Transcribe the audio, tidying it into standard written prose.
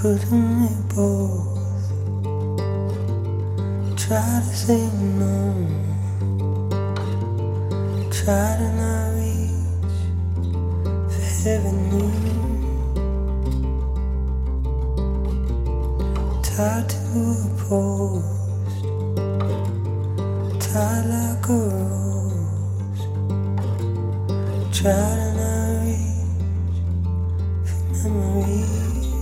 couldn't we both try to say no? Try to not reach for heaven. Tied to a post, tied like a rose. Try to not reach for memories.